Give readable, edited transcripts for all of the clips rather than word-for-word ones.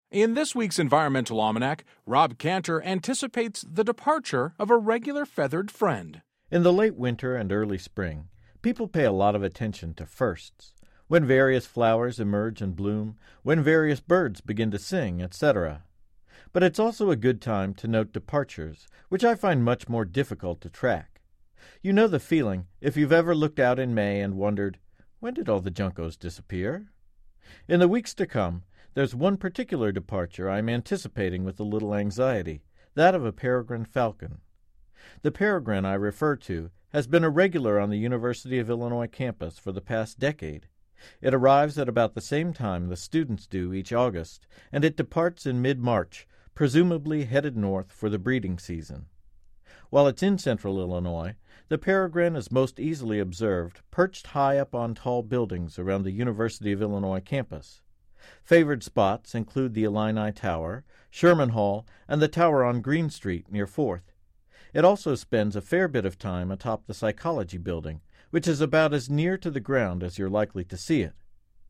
In this week's Environmental Almanac, Rob Cantor anticipates the departure of a regular feathered friend. In the late winter and early spring, people pay a lot of attention to firsts, when various flowers emerge and bloom, when various birds begin to sing, etc. But it's also a good time to note departures, which I find much more difficult to track. You know the feeling if you've ever looked out in May and wondered, when did all the juncos disappear? In the weeks to come, there's one particular departure I'm anticipating with a little anxiety, that of a peregrine falcon. The peregrine I refer to has been a regular on the University of Illinois campus for the past decade. It arrives at about the same time the students do each August, and it departs in mid-March, presumably headed north for the breeding season. While it's in central Illinois, the peregrine is most easily observed perched high up on tall buildings around the University of Illinois campus. Favored spots include the Illini Tower, Sherman Hall, and the tower on Green Street near 4th. It also spends a fair bit of time atop the Psychology Building, which is about as near to the ground as you're likely to see it.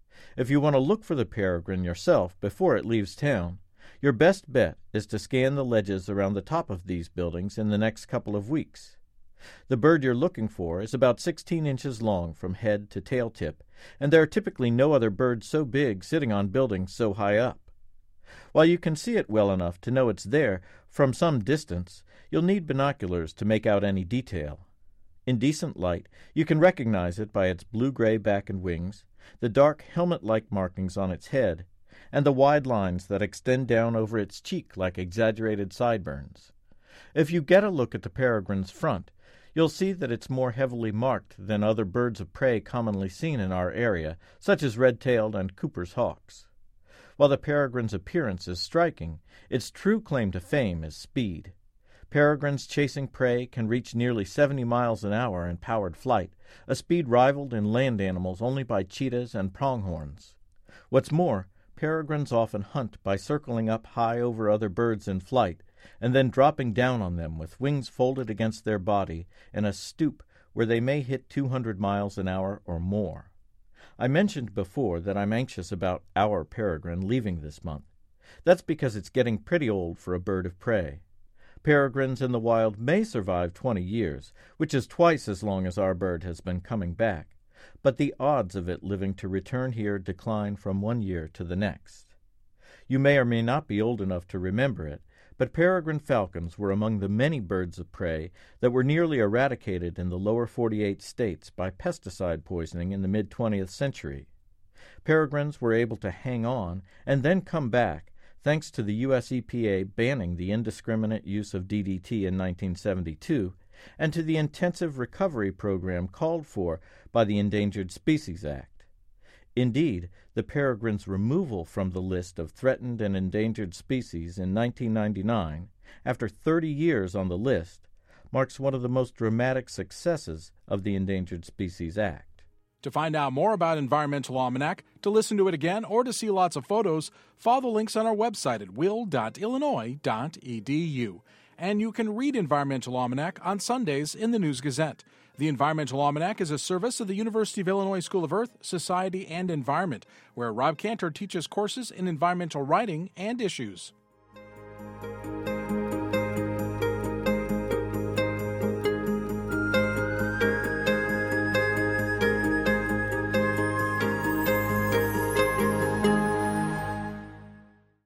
If you want to look for the peregrine yourself before it leaves town, your best bet is to scan the ledges around the top of these buildings in the next couple of weeks. The bird you're looking for is about 16 inches long from head to tail tip, and there are typically no other birds so big sitting on buildings so high up. While you can see it well enough to know it's there from some distance, you'll need binoculars to make out any detail. In decent light, you can recognize it by its blue-gray back and wings, the dark helmet-like markings on its head, and the wide lines that extend down over its cheek like exaggerated sideburns. If you get a look at the peregrine's front, you'll see that it's more heavily marked than other birds of prey commonly seen in our area, such as red-tailed and Cooper's hawks. While the peregrine's appearance is striking, its true claim to fame is speed. Peregrines chasing prey can reach nearly 70 miles an hour in powered flight, a speed rivaled in land animals only by cheetahs and pronghorns. What's more, peregrines often hunt by circling up high over other birds in flight, and then dropping down on them with wings folded against their body in a stoop where they may hit 200 miles an hour or more. I mentioned before that I'm anxious about our peregrine leaving this month. That's because it's getting pretty old for a bird of prey. Peregrines in the wild may survive 20 years, which is twice as long as our bird has been coming back, but the odds of it living to return here decline from one year to the next. You may or may not be old enough to remember it, but peregrine falcons were among the many birds of prey that were nearly eradicated in the lower 48 states by pesticide poisoning in the mid-20th century. Peregrines were able to hang on and then come back thanks to the U.S. EPA banning the indiscriminate use of DDT in 1972 and to the intensive recovery program called for by the Endangered Species Act. Indeed, the peregrine's removal from the list of threatened and endangered species in 1999, after 30 years on the list, marks one of the most dramatic successes of the Endangered Species Act. To find out more about Environmental Almanac, to listen to it again, or to see lots of photos, follow the links on our website at will.illinois.edu. And you can read Environmental Almanac on Sundays in the News Gazette. The Environmental Almanac is a service of the University of Illinois School of Earth, Society, and Environment, where Rob Cantor teaches courses in environmental writing and issues.